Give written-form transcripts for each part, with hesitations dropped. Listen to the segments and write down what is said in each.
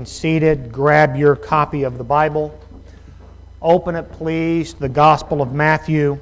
and seated, grab your copy of the Bible. Open it, please, to the Gospel of Matthew,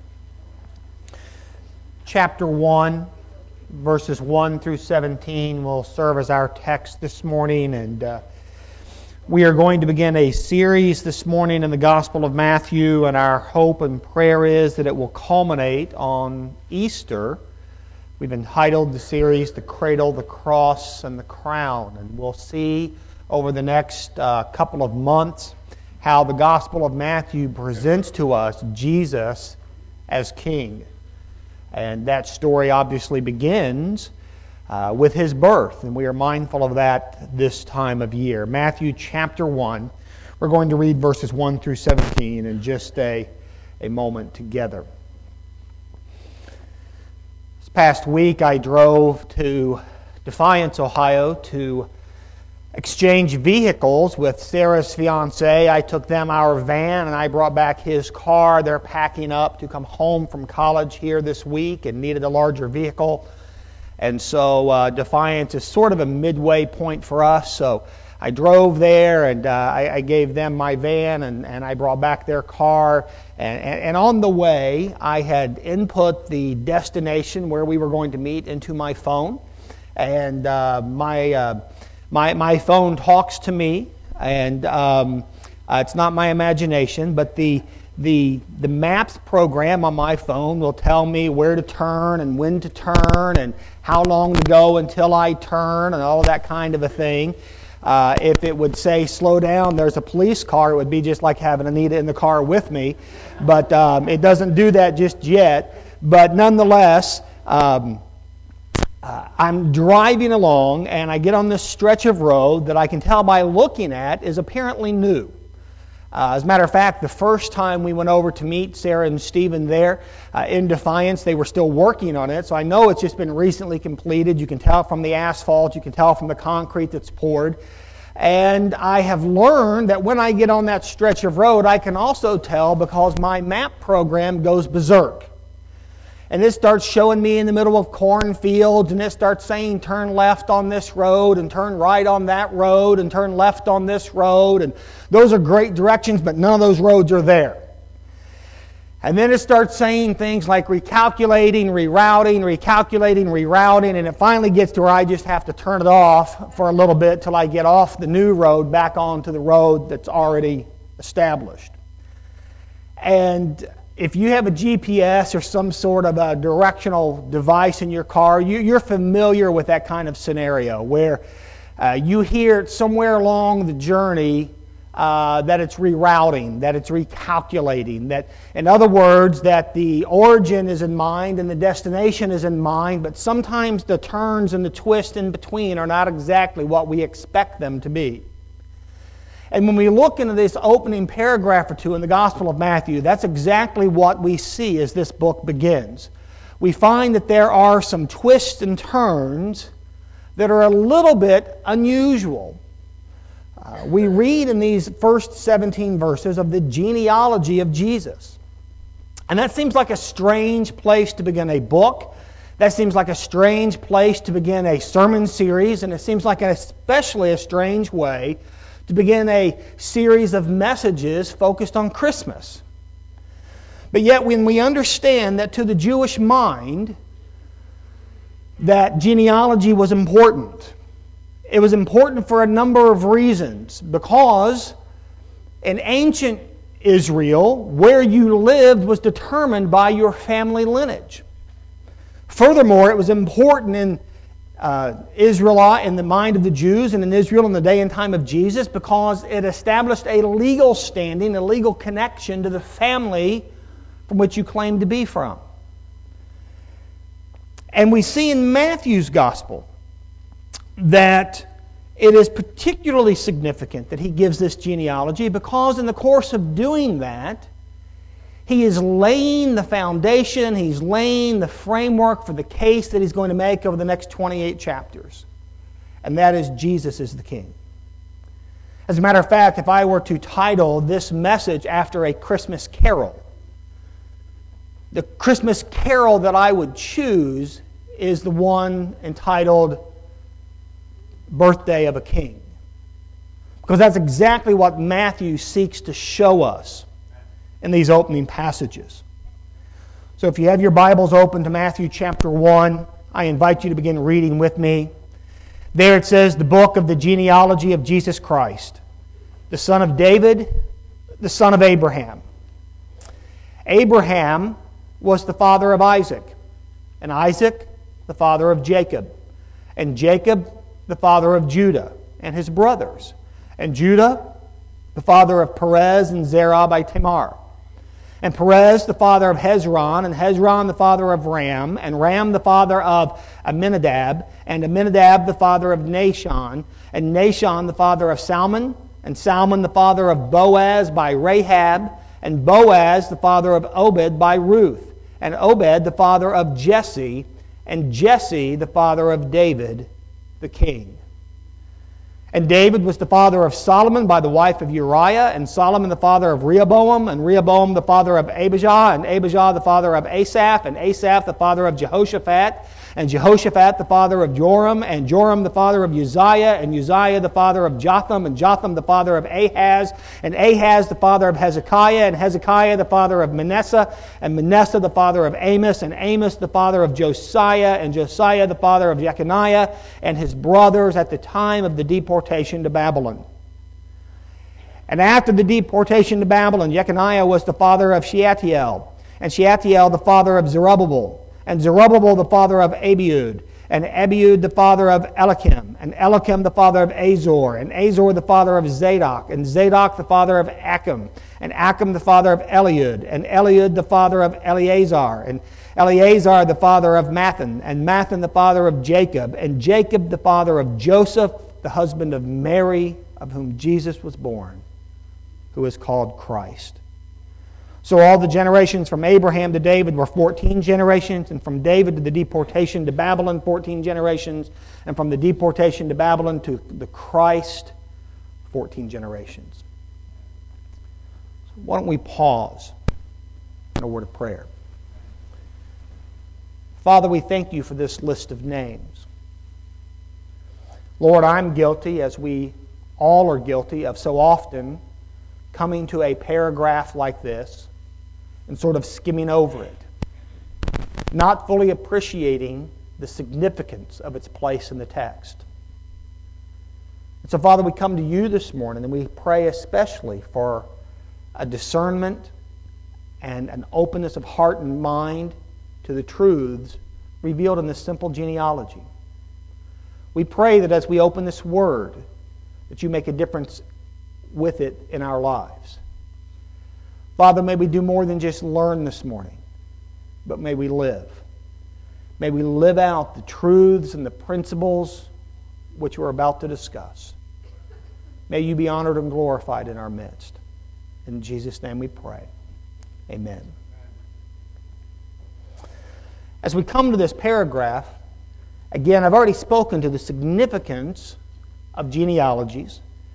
chapter 1, verses 1 through 17 will serve as our text this morning. And we are going to begin a series this morning in the Gospel of Matthew, and our hope and prayer is that it will culminate on Easter. We've entitled the series, The Cradle, the Cross, and the Crown. And we'll see over the next couple of months how the Gospel of Matthew presents to us Jesus as King. And that story obviously begins with His birth, and we are mindful of that this time of year. Matthew chapter 1, we're going to read verses 1 through 17 in just a moment together. This past week I drove to Defiance, Ohio to exchange vehicles with Sarah's fiancé. I took them our van and I brought back his car. They're packing up to come home from college here this week and needed a larger vehicle. And so Defiance is sort of a midway point for us. So I drove there and I gave them my van and I brought back their car. And on the way, I had input the destination where we were going to meet into my phone. And my phone talks to me, and it's not my imagination, but the maps program on my phone will tell me where to turn and when to turn and how long to go until I turn and all of that kind of a thing. If it would say slow down, there's a police car, it would be just like having Anita in the car with me. But it doesn't do that just yet. But nonetheless, I'm driving along and I get on this stretch of road that I can tell by looking at is apparently new. As a matter of fact, the first time we went over to meet Sarah and Stephen there in Defiance, they were still working on it. So I know it's just been recently completed. You can tell from the asphalt. You can tell from the concrete that's poured. And I have learned that when I get on that stretch of road, I can also tell because my map program goes berserk. And it starts showing me in the middle of cornfields, and it starts saying turn left on this road, and turn right on that road, and turn left on this road. And those are great directions, but none of those roads are there. And then it starts saying things like recalculating, rerouting, and it finally gets to where I just have to turn it off for a little bit till I get off the new road back onto the road that's already established. And if you have a GPS or some sort of a directional device in your car, you're familiar with that kind of scenario where you hear somewhere along the journey that it's rerouting, that it's recalculating, that, in other words, that the origin is in mind and the destination is in mind, but sometimes the turns and the twists in between are not exactly what we expect them to be. And when we look into this opening paragraph or two in the Gospel of Matthew, that's exactly what we see as this book begins. We find that there are some twists and turns that are a little bit unusual. We read in these first 17 verses of the genealogy of Jesus. And that seems like a strange place to begin a book. That seems like a strange place to begin a sermon series. And it seems like especially a strange way to begin a series of messages focused on Christmas. But yet when we understand that to the Jewish mind, that genealogy was important. It was important for a number of reasons. Because in ancient Israel, where you lived was determined by your family lineage. Furthermore, it was important in Israel in the mind of the Jews and in Israel in the day and time of Jesus because it established a legal standing, a legal connection to the family from which you claim to be from. And we see in Matthew's Gospel that it is particularly significant that he gives this genealogy because in the course of doing that, he is laying the foundation, he's laying the framework for the case that he's going to make over the next 28 chapters. And that is Jesus is the King. As a matter of fact, if I were to title this message after a Christmas carol, the Christmas carol that I would choose is the one entitled Birthday of a King. Because that's exactly what Matthew seeks to show us in these opening passages. So if you have your Bibles open to Matthew chapter 1, I invite you to begin reading with me. There it says, the book of the genealogy of Jesus Christ, the son of David, the son of Abraham. Abraham was the father of Isaac, and Isaac the father of Jacob, and Jacob the father of Judah and his brothers, and Judah the father of Perez and Zerah by Tamar, and Perez the father of Hezron, and Hezron the father of Ram, and Ram the father of Amminadab, and Amminadab the father of Nahshon, and Nahshon the father of Salmon, and Salmon the father of Boaz by Rahab, and Boaz the father of Obed by Ruth, and Obed the father of Jesse, and Jesse the father of David the king. And David was the father of Solomon by the wife of Uriah, and Solomon the father of Rehoboam, and Rehoboam the father of Abijah, and Abijah the father of Asaph, and Asaph the father of Jehoshaphat, and Jehoshaphat the father of Joram, and Joram the father of Uzziah, and Uzziah the father of Jotham, and Jotham the father of Ahaz, and Ahaz the father of Hezekiah, and Hezekiah the father of Manasseh, and Manasseh the father of Amos, and Amos the father of Josiah, and Josiah the father of Jeconiah, and his brothers at the time of the deportation to Babylon. And after the deportation to Babylon, Jeconiah was the father of Shealtiel, and Shealtiel the father of Zerubbabel, and Zerubbabel the father of Abiud, and Abiud the father of Eliakim, and Eliakim the father of Azor, and Azor the father of Zadok, and Zadok the father of Achim, and Achim the father of Eliud, and Eliud the father of Eleazar, and Eleazar the father of Mathan, and Mathan the father of Jacob, and Jacob the father of Joseph, the husband of Mary, of whom Jesus was born, who is called Christ. So all the generations from Abraham to David were 14 generations, and from David to the deportation to Babylon, 14 generations, and from the deportation to Babylon to the Christ, 14 generations. So why don't we pause in a word of prayer. Father, we thank you for this list of names. Lord, I'm guilty, as we all are guilty, of so often coming to a paragraph like this and sort of skimming over it, not fully appreciating the significance of its place in the text. And so, Father, we come to you this morning and we pray especially for a discernment and an openness of heart and mind to the truths revealed in this simple genealogy. We pray that as we open this word, that you make a difference with it in our lives. Father, may we do more than just learn this morning, but may we live. May we live out the truths and the principles which we're about to discuss. May you be honored and glorified in our midst. In Jesus' name we pray. Amen. As we come to this paragraph, again, I've already spoken to the significance of genealogies.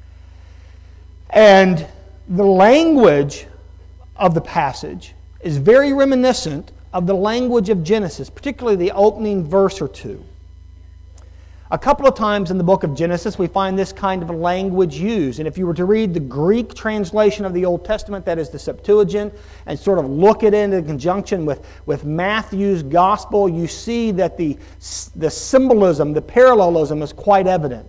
And the language of the passage is very reminiscent of the language of Genesis, particularly the opening verse or two. A couple of times in the book of Genesis we find this kind of language used. And if you were to read the Greek translation of the Old Testament, that is the Septuagint, and sort of look at it in conjunction with Matthew's Gospel, you see that the symbolism, the parallelism is quite evident.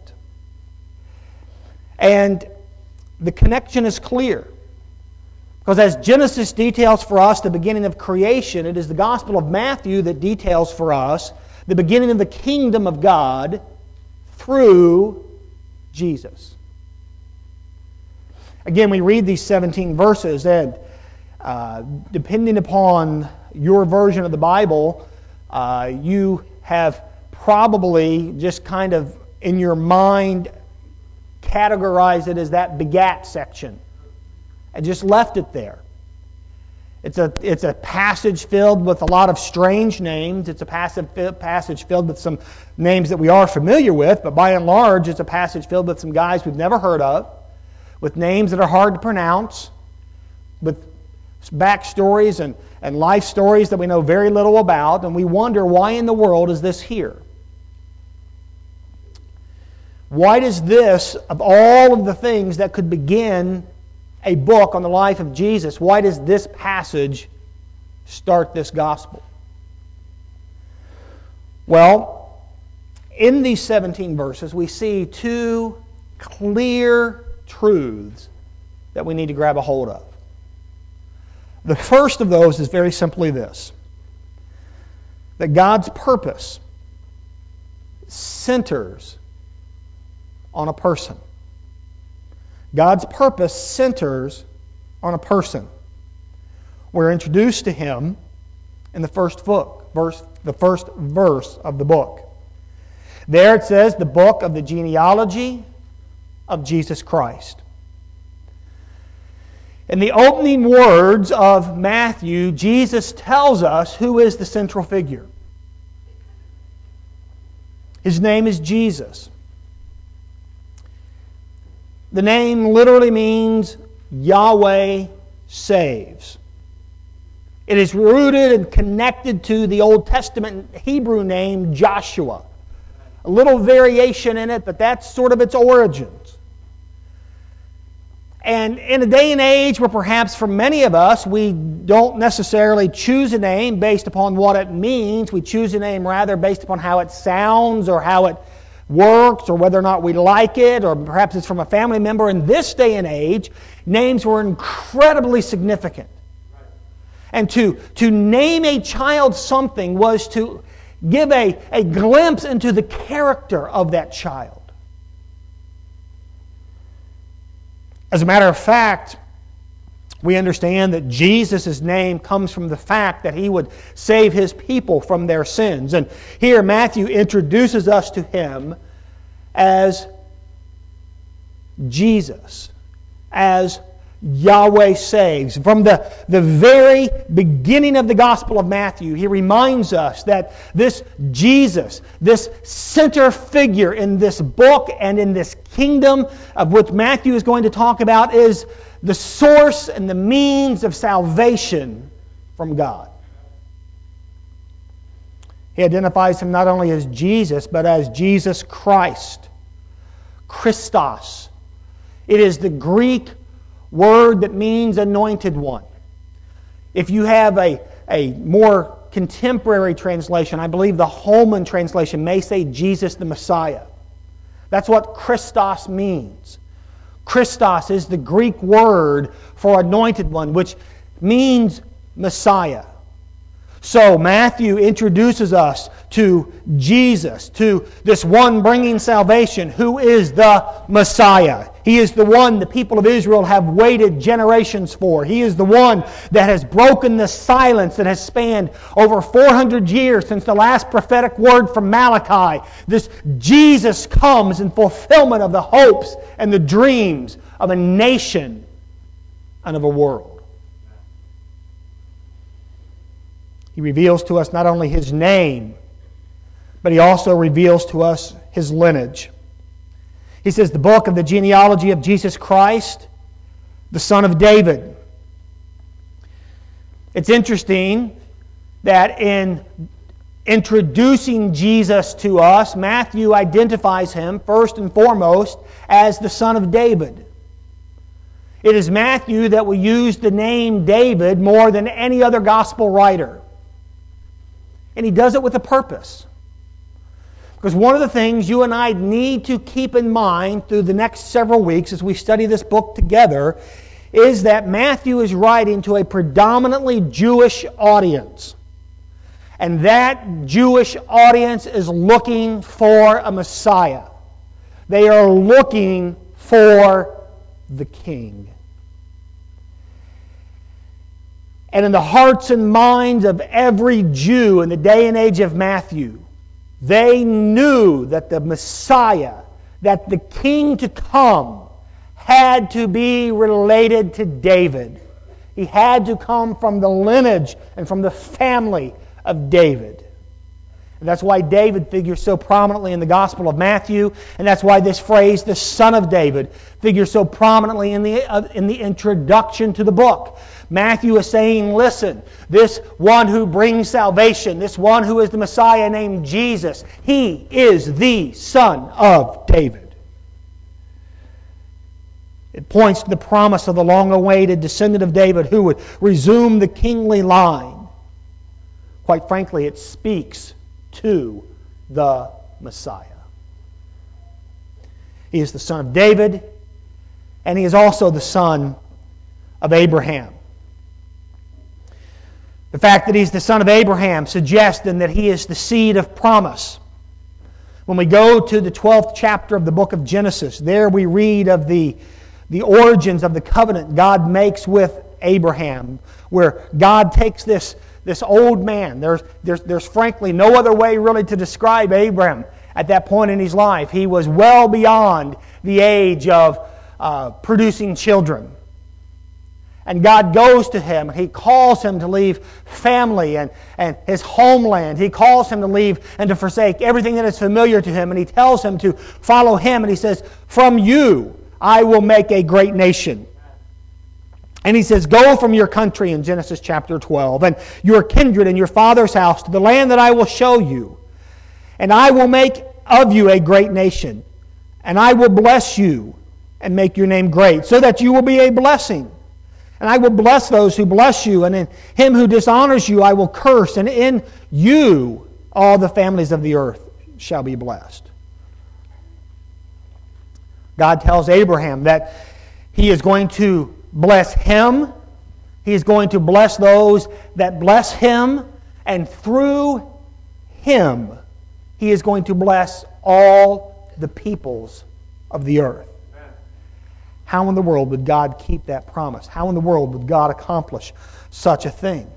And the connection is clear. Because as Genesis details for us the beginning of creation, it is the Gospel of Matthew that details for us the beginning of the kingdom of God through Jesus. Again, we read these 17 verses, and depending upon your version of the Bible, you have probably just kind of in your mind categorized it as that begat section and just left it there. It's a passage filled with a lot of strange names. It's a passage filled with some names that we are familiar with, but by and large it's a passage filled with some guys we've never heard of, with names that are hard to pronounce, with backstories and life stories that we know very little about, and we wonder, why in the world is this here? Why does this, of all of the things that could begin a book on the life of Jesus, why does this passage start this gospel? Well, in these 17 verses, we see two clear truths that we need to grab a hold of. The first of those is very simply this: that God's purpose centers on a person. God's purpose centers on a person. We're introduced to Him in the first verse of the book. There it says, the book of the genealogy of Jesus Christ. In the opening words of Matthew, Jesus tells us who is the central figure. His name is Jesus. The name literally means Yahweh saves. It is rooted and connected to the Old Testament Hebrew name Joshua. A little variation in it, but that's sort of its origins. And in a day and age where perhaps for many of us we don't necessarily choose a name based upon what it means, we choose a name rather based upon how it sounds or how it works or whether or not we like it, or perhaps it's from a family member. In this day and age, names were incredibly significant. And to name a child something was to give a glimpse into the character of that child. As a matter of fact, we understand that Jesus' name comes from the fact that He would save His people from their sins. And here Matthew introduces us to Him as Jesus, as Yahweh saves. From the very beginning of the Gospel of Matthew, he reminds us that this Jesus, this center figure in this book and in this kingdom of which Matthew is going to talk about, is the source and the means of salvation from God. He identifies Him not only as Jesus, but as Jesus Christ. Christos. It is the Greek word that means anointed one. If you have a more contemporary translation, I believe the Holman translation may say Jesus the Messiah. That's what Christos means. Christos is the Greek word for anointed one, which means Messiah. So Matthew introduces us to Jesus, to this one bringing salvation, who is the Messiah. He is the one the people of Israel have waited generations for. He is the one that has broken the silence that has spanned over 400 years since the last prophetic word from Malachi. This Jesus comes in fulfillment of the hopes and the dreams of a nation and of a world. He reveals to us not only His name, but He also reveals to us His lineage. He says the book of the genealogy of Jesus Christ, the son of David. It's interesting that in introducing Jesus to us, Matthew identifies Him first and foremost as the son of David. It is Matthew that will use the name David more than any other gospel writer. And he does it with a purpose. Because one of the things you and I need to keep in mind through the next several weeks as we study this book together is that Matthew is writing to a predominantly Jewish audience. And that Jewish audience is looking for a Messiah. They are looking for the King. And in the hearts and minds of every Jew in the day and age of Matthew, they knew that the Messiah, that the King to come, had to be related to David. He had to come from the lineage and from the family of David. And that's why David figures so prominently in the Gospel of Matthew, and that's why this phrase, the Son of David, figures so prominently in the introduction to the book. Matthew is saying, listen, this one who brings salvation, this one who is the Messiah named Jesus, He is the Son of David. It points to the promise of the long-awaited descendant of David who would resume the kingly line. Quite frankly, it speaks to the Messiah. He is the son of David, and he is also the son of Abraham. The fact that he's the son of Abraham suggests then that he is the seed of promise. When we go to the 12th chapter of the book of Genesis, there we read of the origins of the covenant God makes with Abraham, where God takes this old man. There's frankly no other way really to describe Abraham at that point in his life. He was well beyond the age of producing children. And God goes to him, and He calls him to leave family and his homeland. He calls him to leave and to forsake everything that is familiar to him. And He tells him to follow Him. And He says, "From you I will make a great nation." And He says, "Go from your country," in Genesis chapter 12, "and your kindred and your father's house to the land that I will show you. And I will make of you a great nation. And I will bless you and make your name great, so that you will be a blessing. And I will bless those who bless you, and in him who dishonors you I will curse, and in you all the families of the earth shall be blessed." God tells Abraham that He is going to bless him. He is going to bless those that bless him, and through him He is going to bless all the peoples of the earth. How in the world would God keep that promise? How in the world would God accomplish such a thing?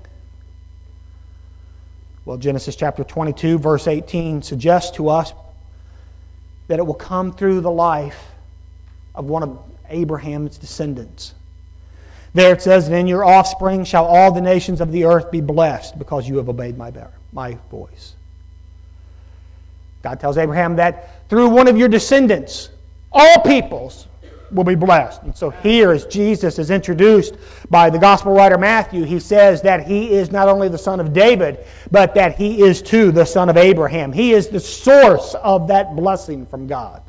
Well, Genesis chapter 22, verse 18 suggests to us that it will come through the life of one of Abraham's descendants. There it says, "And in your offspring shall all the nations of the earth be blessed, because you have obeyed my voice." God tells Abraham that through one of your descendants, all peoples will be blessed. And so here, as Jesus is introduced by the gospel writer Matthew, he says that He is not only the son of David, but that He is too the son of Abraham. He is the source of that blessing from God.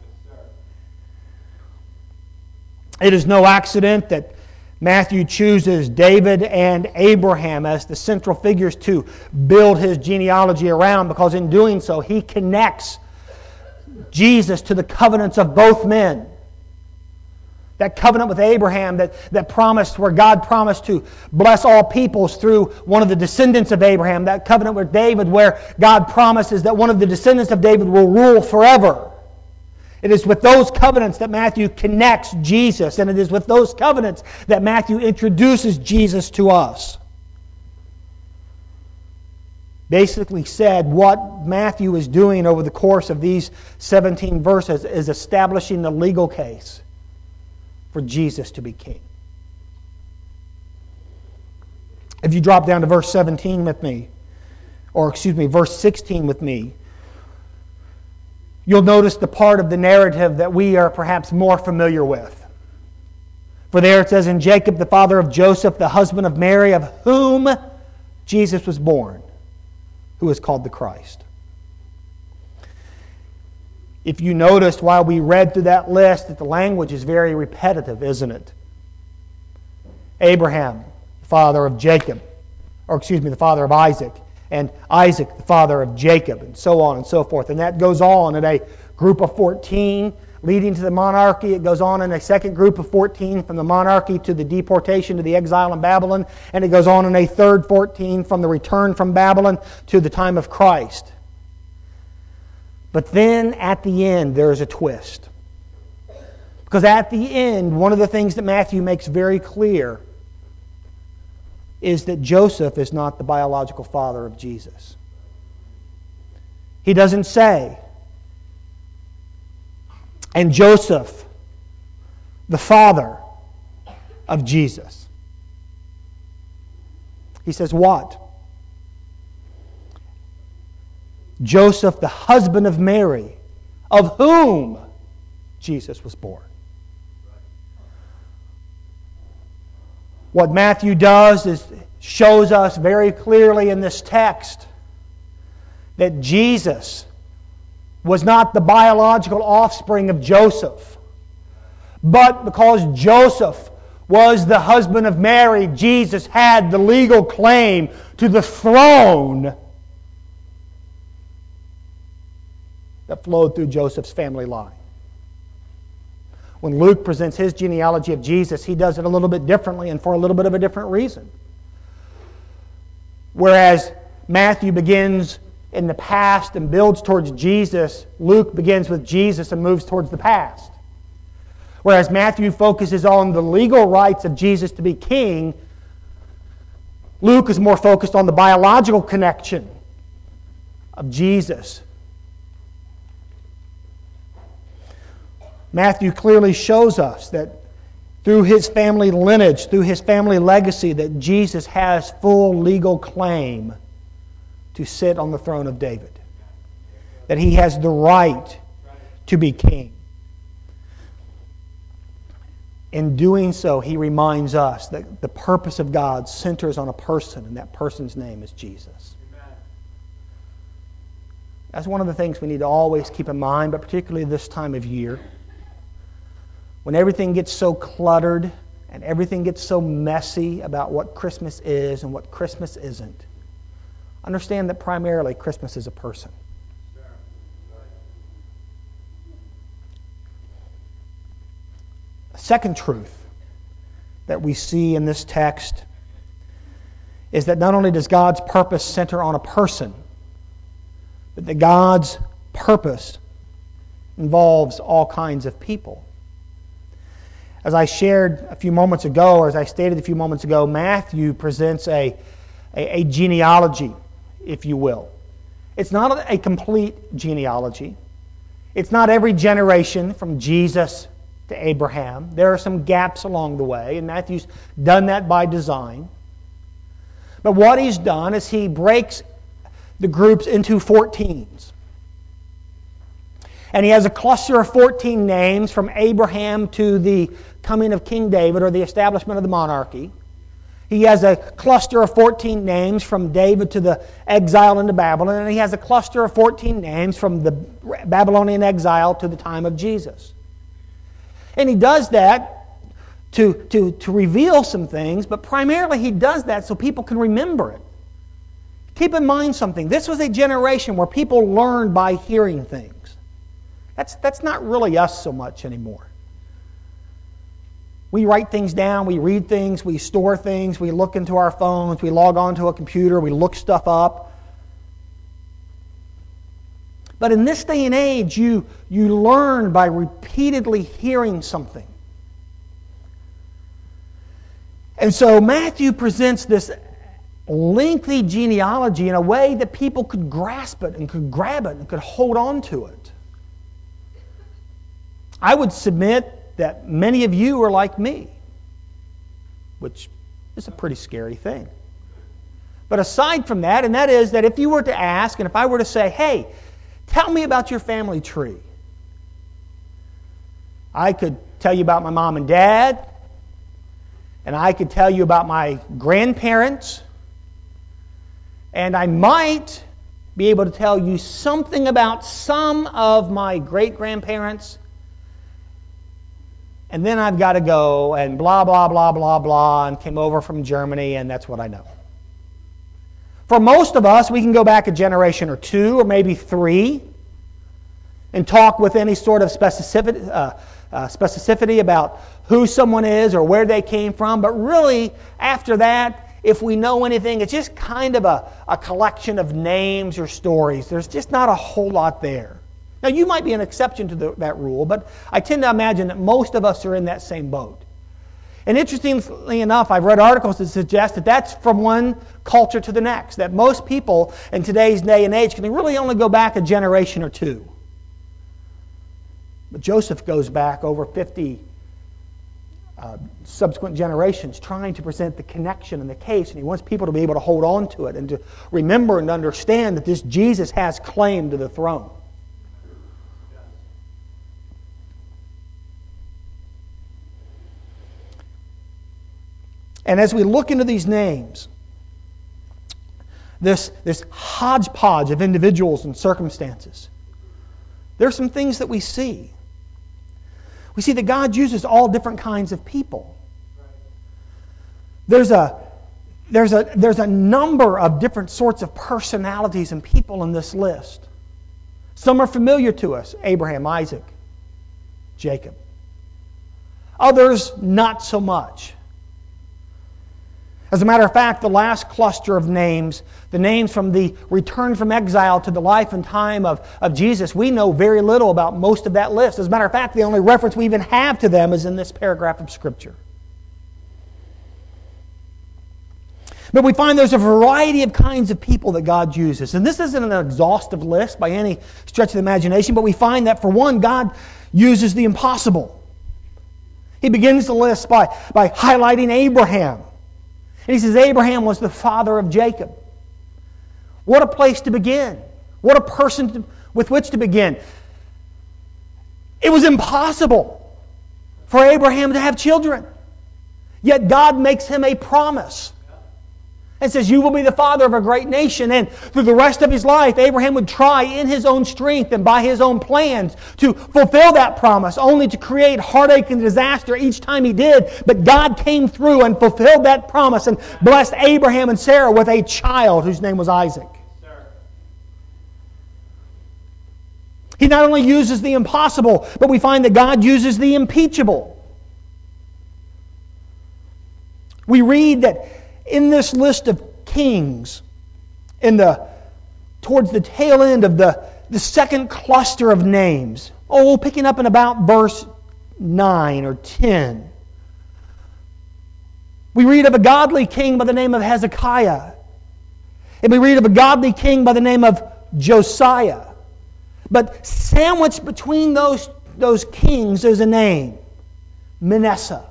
It is no accident that Matthew chooses David and Abraham as the central figures to build his genealogy around, because in doing so he connects Jesus to the covenants of both men. That covenant with Abraham that promised, where God promised to bless all peoples through one of the descendants of Abraham. That covenant with David, where God promises that one of the descendants of David will rule forever. It is with those covenants that Matthew connects Jesus, and it is with those covenants that Matthew introduces Jesus to us. Basically said, what Matthew is doing over the course of these 17 verses is establishing the legal case for Jesus to be king. If you drop down to verse 17 with me, verse 16 with me, you'll notice the part of the narrative that we are perhaps more familiar with. For there it says, "In Jacob, the father of Joseph, the husband of Mary, of whom Jesus was born, who is called the Christ." If you noticed while we read through that list that the language is very repetitive, isn't it? Abraham, the father of Jacob, the father of Isaac, and Isaac, the father of Jacob, and so on and so forth. And that goes on in a group of 14 leading to the monarchy. It goes on in a second group of 14 from the monarchy to the deportation to the exile in Babylon. And it goes on in a third 14 from the return from Babylon to the time of Christ. But then at the end there is a twist. Because at the end, one of the things that Matthew makes very clear is that Joseph is not the biological father of Jesus. He doesn't say, "And Joseph, the father of Jesus." He says what? Joseph, the husband of Mary, of whom Jesus was born. What Matthew does is shows us very clearly in this text that Jesus was not the biological offspring of Joseph, But because Joseph was the husband of Mary, Jesus had the legal claim to the throne that flowed through Joseph's family line. When Luke presents his genealogy of Jesus, he does it a little bit differently and for a little bit of a different reason. Whereas Matthew begins in the past and builds towards Jesus, Luke begins with Jesus and moves towards the past. Whereas Matthew focuses on the legal rights of Jesus to be king, Luke is more focused on the biological connection of Jesus. Matthew clearly shows us that through his family lineage, through his family legacy, that Jesus has full legal claim to sit on the throne of David. That he has the right to be king. In doing so, he reminds us that the purpose of God centers on a person, and that person's name is Jesus. That's one of the things we need to always keep in mind, but particularly this time of year. When everything gets so cluttered and everything gets so messy about what Christmas is and what Christmas isn't, understand that primarily Christmas is a person. A second truth that we see in this text is that not only does God's purpose center on a person, but that God's purpose involves all kinds of people. As I shared a few moments ago, or as I stated a few moments ago, Matthew presents a genealogy, if you will. It's not a complete genealogy. It's not every generation from Jesus to Abraham. There are some gaps along the way, and Matthew's done that by design. But what he's done is he breaks the groups into 14s. And he has a cluster of 14 names from Abraham to the coming of King David, or the establishment of the monarchy. He has a cluster of 14 names from David to the exile into Babylon, and he has a cluster of 14 names from the Babylonian exile to the time of Jesus. And he does that to reveal some things, but primarily he does that so people can remember it. Keep in mind something. This was a generation where people learned by hearing things. That's not really us so much anymore. We write things down, we read things, we store things, we look into our phones, we log onto a computer, we look stuff up. But in this day and age, you learn by repeatedly hearing something. And so Matthew presents this lengthy genealogy in a way that people could grasp it and could grab it and could hold on to it. I would submit that many of you are like me, which is a pretty scary thing. But aside from that, and that is that if you were to ask, and if I were to say, hey, tell me about your family tree, I could tell you about my mom and dad, and I could tell you about my grandparents, and I might be able to tell you something about some of my great-grandparents. And then I've got to go and blah, blah, blah, blah, blah, and came over from Germany, and that's what I know. For most of us, we can go back a generation or two, or maybe three, and talk with any sort of specificity about who someone is or where they came from. But really, after that, if we know anything, it's just kind of a collection of names or stories. There's just not a whole lot there. Now, you might be an exception to that rule, but I tend to imagine that most of us are in that same boat. And interestingly enough, I've read articles that suggest that that's from one culture to the next, that most people in today's day and age can really only go back a generation or two. But Joseph goes back over 50 subsequent generations trying to present the connection and the case, and he wants people to be able to hold on to it and to remember and understand that this Jesus has claim to the throne. And as we look into these names, this hodgepodge of individuals and circumstances, there are some things that we see. We see that God uses all different kinds of people. There's a number of different sorts of personalities and people in this list. Some are familiar to us: Abraham, Isaac, Jacob. Others, not so much. As a matter of fact, the last cluster of names, the names from the return from exile to the life and time of Jesus, we know very little about most of that list. As a matter of fact, the only reference we even have to them is in this paragraph of Scripture. But we find there's a variety of kinds of people that God uses. And this isn't an exhaustive list by any stretch of the imagination, but we find that, for one, God uses the impossible. He begins the list by highlighting Abraham. And he says Abraham was the father of Jacob. What a place to begin. What a person with which to begin. It was impossible for Abraham to have children. Yet God makes him a promise and says, you will be the father of a great nation. And through the rest of his life, Abraham would try in his own strength and by his own plans to fulfill that promise, only to create heartache and disaster each time he did. But God came through and fulfilled that promise and blessed Abraham and Sarah with a child whose name was Isaac. He not only uses the impossible, but we find that God uses the impeachable. We read that in this list of kings, towards the tail end of the second cluster of names, picking up in about verse 9 or 10, we read of a godly king by the name of Hezekiah. And we read of a godly king by the name of Josiah. But sandwiched between those kings is a name, Manasseh.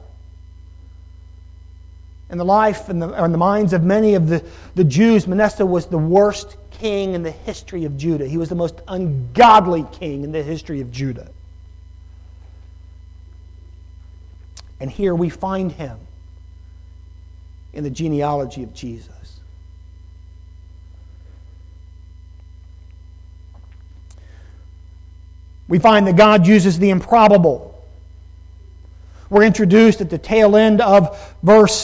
In the life and the minds of many of the Jews, Manasseh was the worst king in the history of Judah. He was the most ungodly king in the history of Judah. And here we find him in the genealogy of Jesus. We find that God uses the improbable. We're introduced at the tail end of verse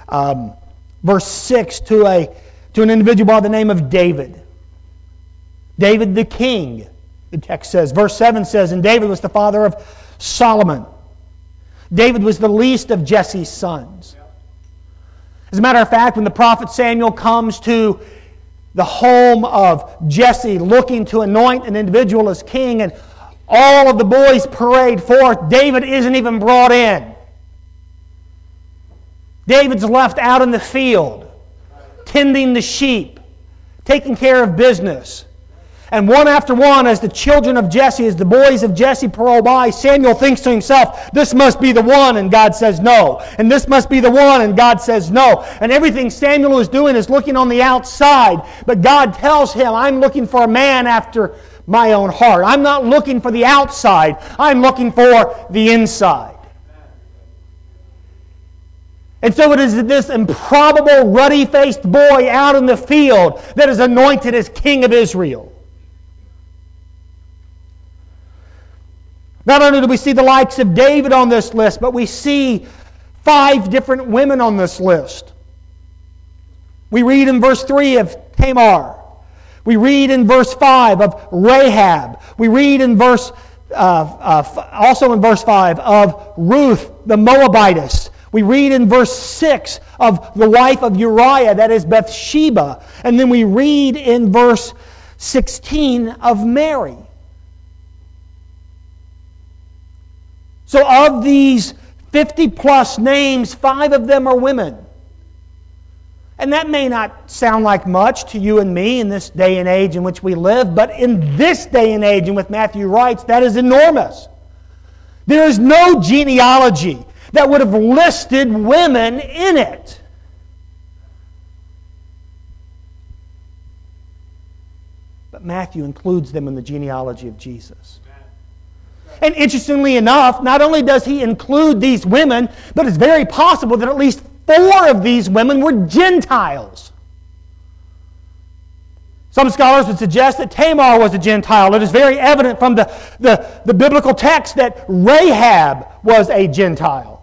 6 to an individual by the name of David. David the king, the text says. Verse 7 says, and David was the father of Solomon. David was the least of Jesse's sons. As a matter of fact, when the prophet Samuel comes to the home of Jesse looking to anoint an individual as king, and all of the boys parade forth, David isn't even brought in. David's left out in the field, tending the sheep, taking care of business. And one after one, as the children of Jesse, as the boys of Jesse parole by, Samuel thinks to himself, this must be the one, and God says no. And this must be the one, and God says no. And everything Samuel is doing is looking on the outside. But God tells him, I'm looking for a man after my own heart. I'm not looking for the outside. I'm looking for the inside. And so it is this improbable, ruddy-faced boy out in the field that is anointed as king of Israel. Not only do we see the likes of David on this list, but we see 5 different women on this list. We read in verse 3 of Tamar. We read in verse 5 of Rahab. We read in also in verse 5 of Ruth the Moabitess. We read in verse 6 of the wife of Uriah, that is Bathsheba. And then we read in verse 16 of Mary. So of these 50 plus names, 5 of them are women. And that may not sound like much to you and me in this day and age in which we live, but in this day and age, and with Matthew writes, that is enormous. There is no genealogy that would have listed women in it. But Matthew includes them in the genealogy of Jesus. And interestingly enough, not only does he include these women, but it's very possible that at least 4 of these women were Gentiles. Some scholars would suggest that Tamar was a Gentile. It is very evident from the biblical text that Rahab was a Gentile.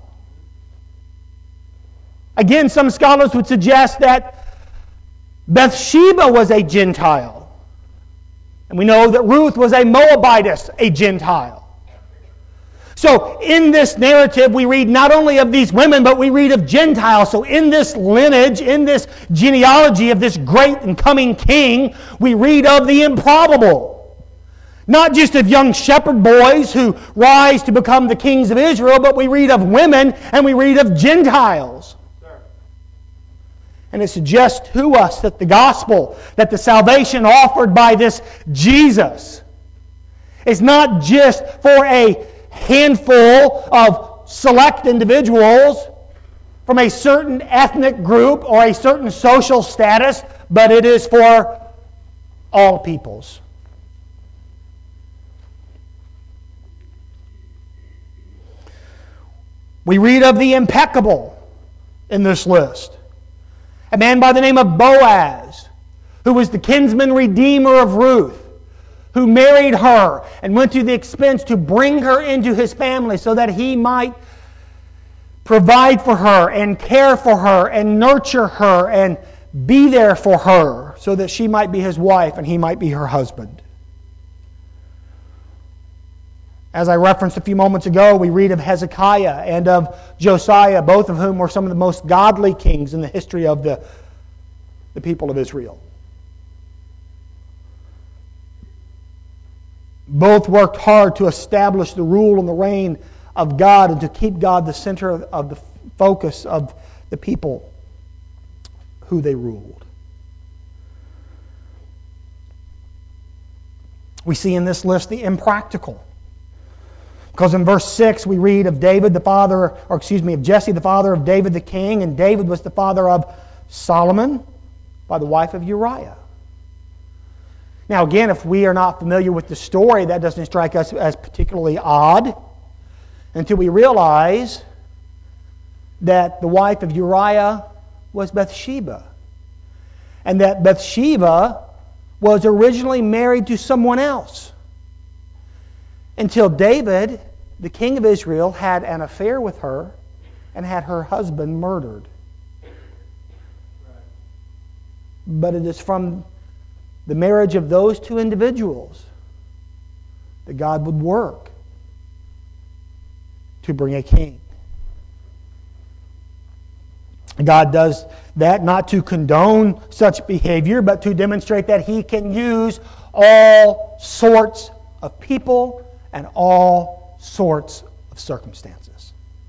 Again, some scholars would suggest that Bathsheba was a Gentile. And we know that Ruth was a Moabitess, a Gentile. So in this narrative, we read not only of these women, but we read of Gentiles. So in this lineage, in this genealogy of this great and coming king, we read of the improbable. Not just of young shepherd boys who rise to become the kings of Israel, but we read of women and we read of Gentiles. And it suggests to us that the gospel, that the salvation offered by this Jesus is not just for a handful of select individuals from a certain ethnic group or a certain social status, but it is for all peoples. We read of the impeccable in this list. A man by the name of Boaz, who was the kinsman redeemer of Ruth, who married her and went to the expense to bring her into his family so that he might provide for her and care for her and nurture her and be there for her so that she might be his wife and he might be her husband. As I referenced a few moments ago, we read of Hezekiah and of Josiah, both of whom were some of the most godly kings in the history of the people of Israel. Both worked hard to establish the rule and the reign of God and to keep God the center of the focus of the people who they ruled. We see in this list the impractical. Because in verse 6 we read of Jesse the father of David the king, and David was the father of Solomon by the wife of Uriah. Now again, if we are not familiar with the story, that doesn't strike us as particularly odd until we realize that the wife of Uriah was Bathsheba. And that Bathsheba was originally married to someone else. Until David, the king of Israel, had an affair with her and had her husband murdered. But it is from the marriage of those two individuals that God would work to bring a king. God does that not to condone such behavior, but to demonstrate that He can use all sorts of people and all sorts of circumstances.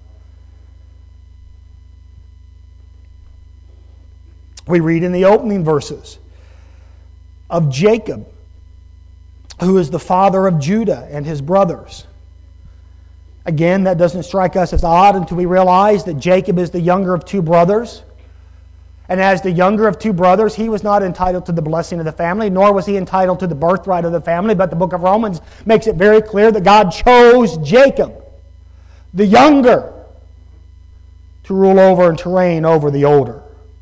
We read in the opening verses of Jacob, who is the father of Judah and his brothers. Again, that doesn't strike us as odd until we realize that Jacob is the younger of two brothers. And as the younger of two brothers, he was not entitled to the blessing of the family, nor was he entitled to the birthright of the family. But the book of Romans makes it very clear that God chose Jacob, the younger, to rule over and to reign over the older.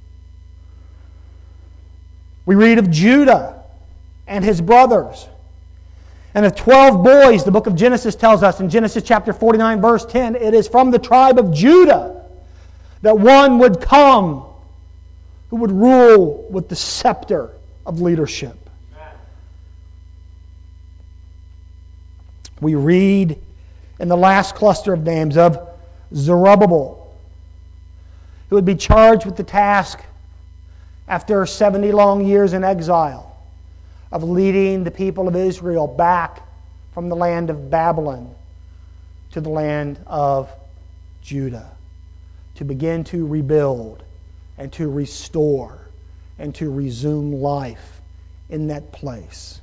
We read of Judah and his brothers. And of 12 boys, the book of Genesis tells us in Genesis chapter 49, verse 10, it is from the tribe of Judah that one would come who would rule with the scepter of leadership. We read in the last cluster of names of Zerubbabel, who would be charged with the task after 70 long years in exile of leading the people of Israel back from the land of Babylon to the land of Judah, to begin to rebuild and to restore and to resume life in that place.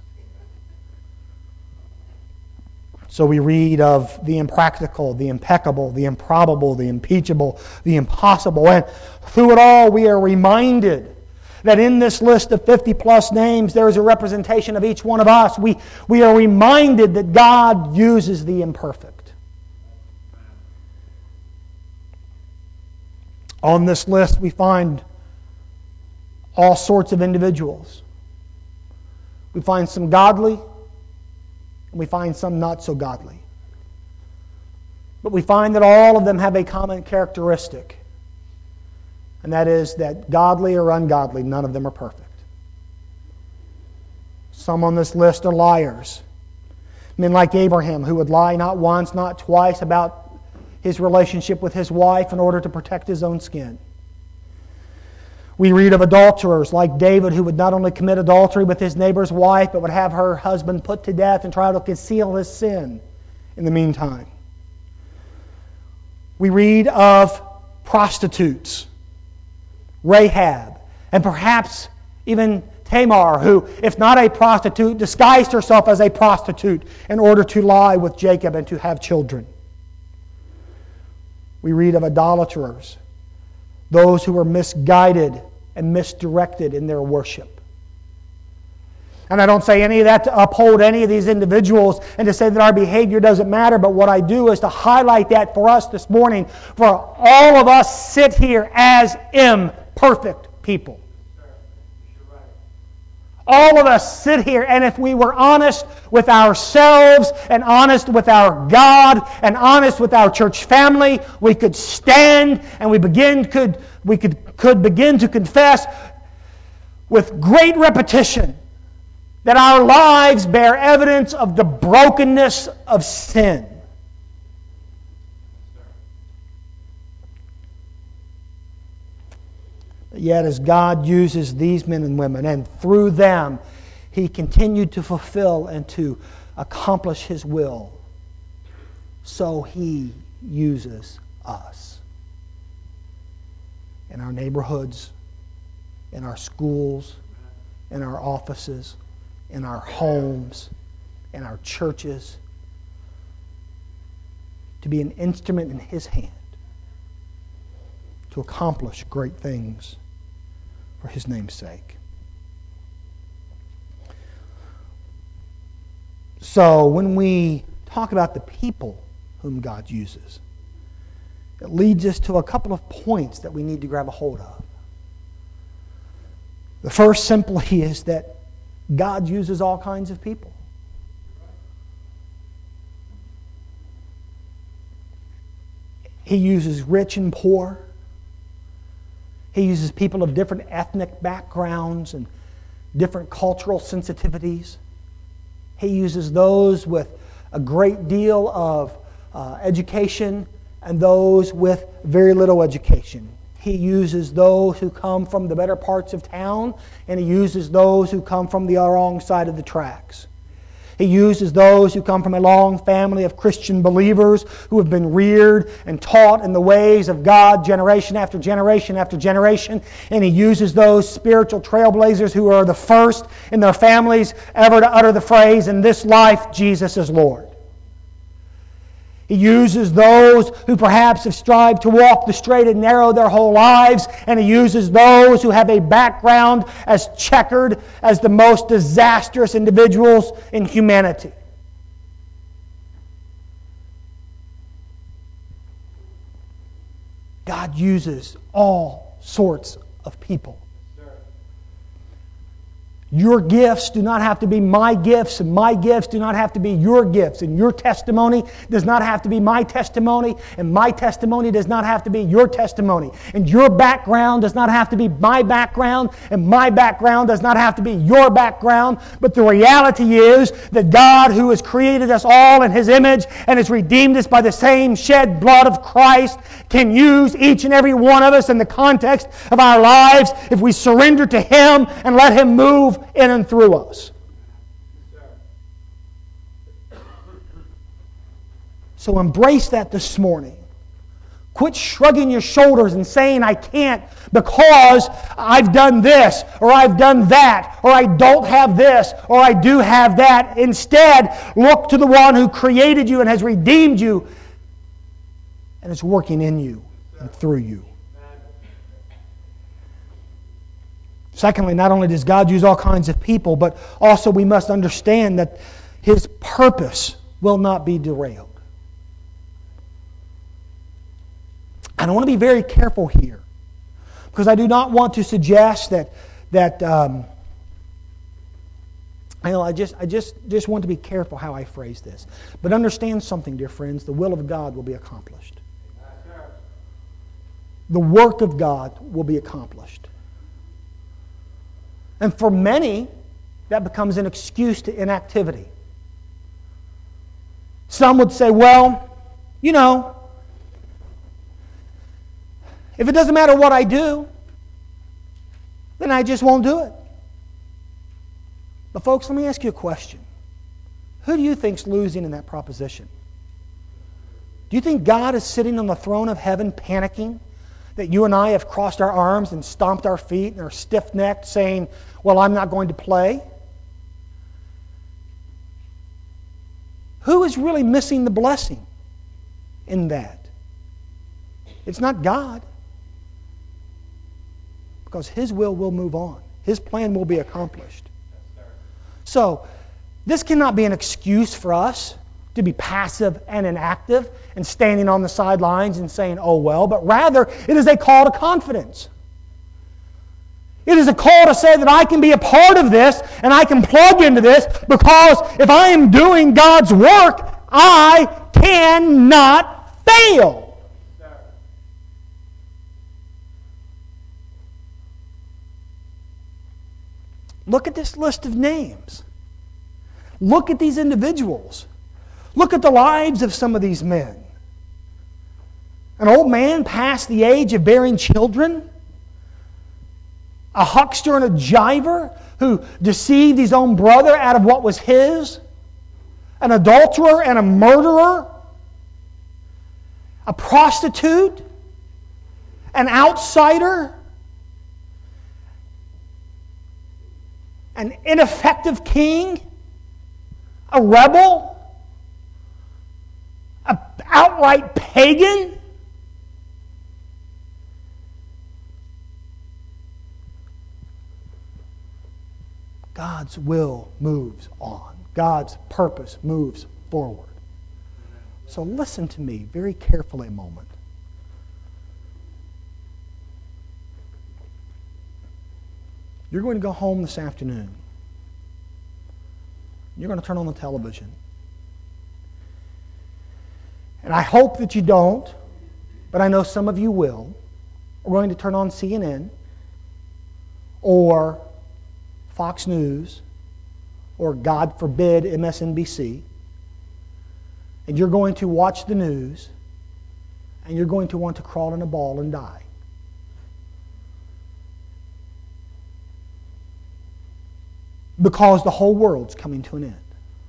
So we read of the impractical, the impeccable, the improbable, the impeachable, the impossible. And through it all, we are reminded that in this list of 50 plus names, there is a representation of each one of us. We are reminded that God uses the imperfect. On this list, we find all sorts of individuals We find some godly, and we find some not so godly. But we find that all of them have a common characteristic, and that is that godly or ungodly, none of them are perfect. Some on this list are liars. Men like Abraham, who would lie not once, not twice about his relationship with his wife in order to protect his own skin. We read of adulterers like David, who would not only commit adultery with his neighbor's wife, but would have her husband put to death and try to conceal his sin in the meantime. We read of prostitutes, Rahab, and perhaps even Tamar, who, if not a prostitute, disguised herself as a prostitute in order to lie with Jacob and to have children. We read of idolaters, those who were misguided and misdirected in their worship. And I don't say any of that to uphold any of these individuals and to say that our behavior doesn't matter, but what I do is to highlight that for us this morning, for all of us sit here as imperfect people. All of us sit here, and if we were honest with ourselves and honest with our God and honest with our church family, we could stand and we could begin to confess with great repetition that our lives bear evidence of the brokenness of sin. Yet as God uses these men and women, and through them He continued to fulfill and to accomplish His will, so He uses us. In our neighborhoods, in our schools, in our offices, in our homes, in our churches, to be an instrument in His hand to accomplish great things for His name's sake. So when we talk about the people whom God uses, it leads us to a couple of points that we need to grab a hold of. The first simply is that God uses all kinds of people. He uses rich and poor. He uses people of different ethnic backgrounds and different cultural sensitivities. He uses those with a great deal of education and those with very little education. He uses those who come from the better parts of town, and He uses those who come from the wrong side of the tracks. He uses those who come from a long family of Christian believers who have been reared and taught in the ways of God generation after generation after generation. And He uses those spiritual trailblazers who are the first in their families ever to utter the phrase, "In this life, Jesus is Lord." He uses those who perhaps have strived to walk the straight and narrow their whole lives, and He uses those who have a background as checkered as the most disastrous individuals in humanity. God uses all sorts of people. Your gifts do not have to be my gifts, and my gifts do not have to be your gifts, and your testimony does not have to be my testimony, and my testimony does not have to be your testimony, and your background does not have to be my background, and my background does not have to be your background. But the reality is that God, who has created us all in His image and has redeemed us by the same shed blood of Christ, can use each and every one of us in the context of our lives if we surrender to Him and let Him move in and through us. So embrace that this morning. Quit shrugging your shoulders and saying, "I can't because I've done this, or I've done that, or I don't have this, or I do have that." Instead, look to the one who created you and has redeemed you and is working in you and through you. Secondly, not only does God use all kinds of people, but also we must understand that His purpose will not be derailed. And I want to be very careful here, because I do not want to suggest that I know I just want to be careful how I phrase this. But understand something, dear friends, the will of God will be accomplished. The work of God will be accomplished. And for many, that becomes an excuse to inactivity. Some would say, well, you know, if it doesn't matter what I do, then I just won't do it. But folks, let me ask you a question. Who do you think's losing in that proposition? Do you think God is sitting on the throne of heaven panicking that you and I have crossed our arms and stomped our feet and are stiff-necked saying, well, I'm not going to play? Who is really missing the blessing in that? It's not God. Because His will move on. His plan will be accomplished. So, this cannot be an excuse for us to be passive and inactive and standing on the sidelines and saying, oh well, but rather it is a call to confidence. It is a call to say that I can be a part of this and I can plug into this because if I am doing God's work, I cannot fail. Look at this list of names. Look at these individuals. Look at the lives of some of these men. An old man past the age of bearing children. A huckster and a jiver who deceived his own brother out of what was his. An adulterer and a murderer. A prostitute. An outsider. An ineffective king, a rebel, an outright pagan. God's will moves on. God's purpose moves forward. So listen to me very carefully a moment. You're going to go home this afternoon. You're going to turn on the television. And I hope that you don't, but I know some of you will. We're going to turn on CNN or Fox News or, God forbid, MSNBC. And you're going to watch the news and you're going to want to crawl in a ball and die. Because the whole world's coming to an end.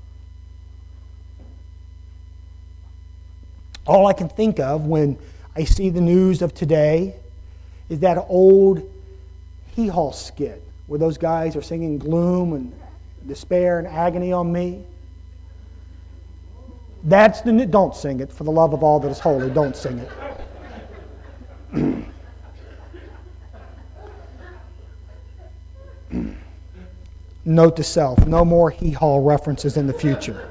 All I can think of when I see the news of today is that old hee-haw skit where those guys are singing gloom and despair and agony on me. That's the new... Don't sing it. For the love of all that is holy, don't sing it. Note to self, no more hee-haw references in the future.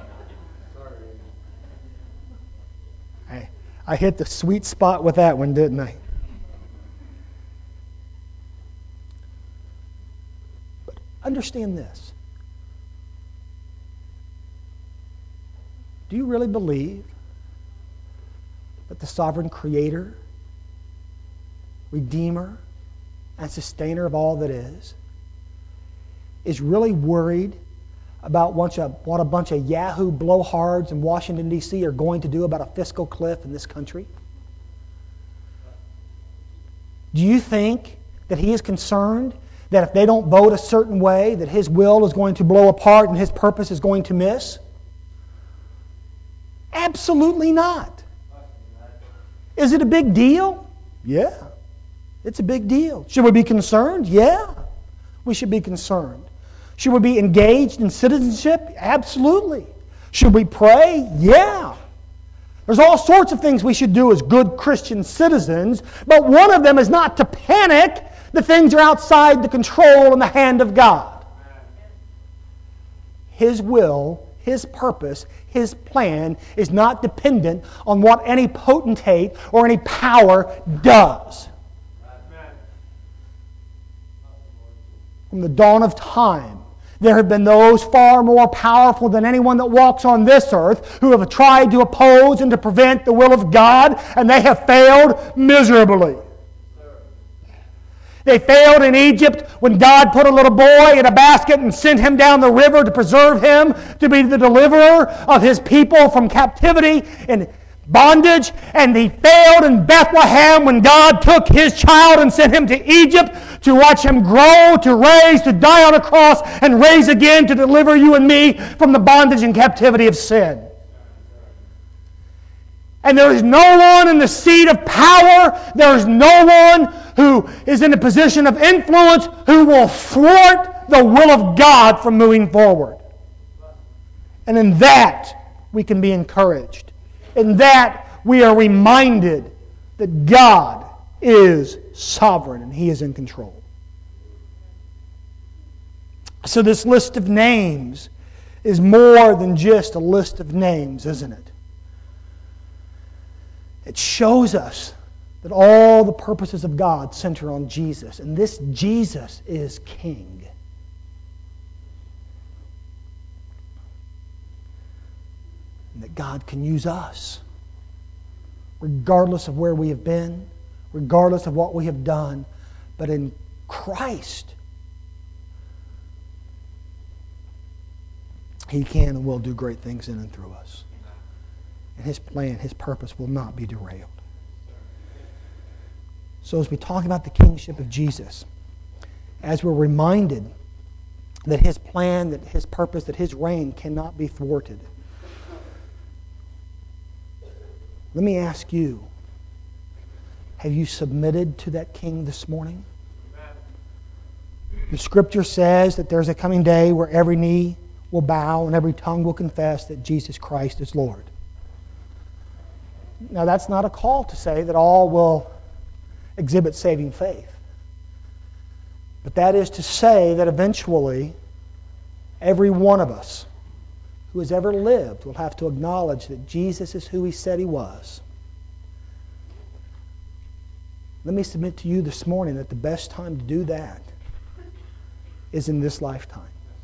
I hit the sweet spot with that one, didn't I? But understand this. Do you really believe that the sovereign Creator, Redeemer, and Sustainer of all that is really worried about what a bunch of Yahoo blowhards in Washington, D.C. are going to do about a fiscal cliff in this country? Do you think that He is concerned that if they don't vote a certain way, that His will is going to blow apart and His purpose is going to miss? Absolutely not. Is it a big deal? Yeah. It's a big deal. Should we be concerned? Yeah. We should be concerned. Should we be engaged in citizenship? Absolutely. Should we pray? Yeah. There's all sorts of things we should do as good Christian citizens, but one of them is not to panic that things are outside the control and the hand of God. His will, His purpose, His plan is not dependent on what any potentate or any power does. From the dawn of time, There have been those far more powerful than anyone that walks on this earth who have tried to oppose and to prevent the will of God, and they have failed miserably. They failed in Egypt when God put a little boy in a basket and sent him down the river to preserve him, to be the deliverer of His people from captivity and bondage. And He failed in Bethlehem when God took His child and sent him to Egypt to watch him grow, to raise, to die on a cross, and raise again to deliver you and me from the bondage and captivity of sin. And there is no one in the seat of power, there is no one who is in a position of influence who will thwart the will of God from moving forward. And in that, we can be encouraged. In that, we are reminded that God is sovereign and He is in control. So this list of names is more than just a list of names, isn't it? It shows us that all the purposes of God center on Jesus. And this Jesus is King. And that God can use us, regardless of where we have been, regardless of what we have done. But in Christ, He can and will do great things in and through us. And His plan, His purpose will not be derailed. So as we talk about the kingship of Jesus, as we're reminded that His plan, that His purpose, that His reign cannot be thwarted, let me ask you, have you submitted to that King this morning? The Scripture says that there's a coming day where every knee will bow and every tongue will confess that Jesus Christ is Lord. Now, that's not a call to say that all will exhibit saving faith. But that is to say that eventually every one of us who has ever lived will have to acknowledge that Jesus is who He said He was. Let me submit to you this morning that the best time to do that is in this lifetime.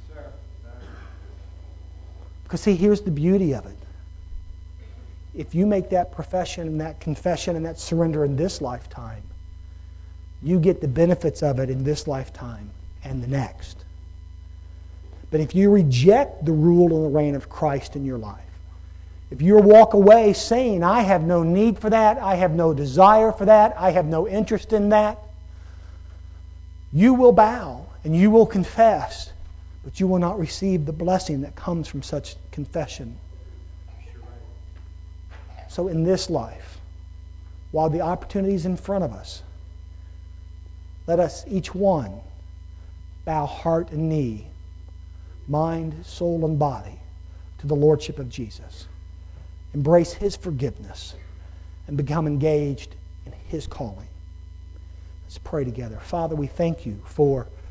Because see, here's the beauty of it. If you make that profession and that confession and that surrender in this lifetime, you get the benefits of it in this lifetime and the next. But if you reject the rule and the reign of Christ in your life, if you walk away saying, I have no need for that, I have no desire for that, I have no interest in that, you will bow and you will confess, but you will not receive the blessing that comes from such confession. So in this life, while the opportunity is in front of us, let us each one bow heart and knee, mind, soul, and body to the Lordship of Jesus. Embrace His forgiveness and become engaged in His calling. Let's pray together. Father, we thank You for